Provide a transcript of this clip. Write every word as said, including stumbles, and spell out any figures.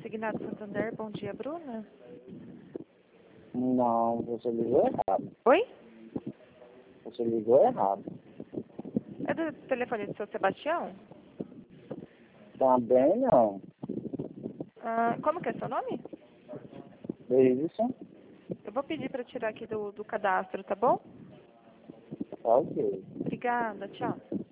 Consignado Santander, bom dia, Bruna. Não, você ligou errado. Oi? Você ligou errado. É do telefone do seu Sebastião? Também não. Ah, como que é seu nome? Davidson? Eu vou pedir para tirar aqui do, do cadastro, tá bom? Ok. Obrigada, tchau.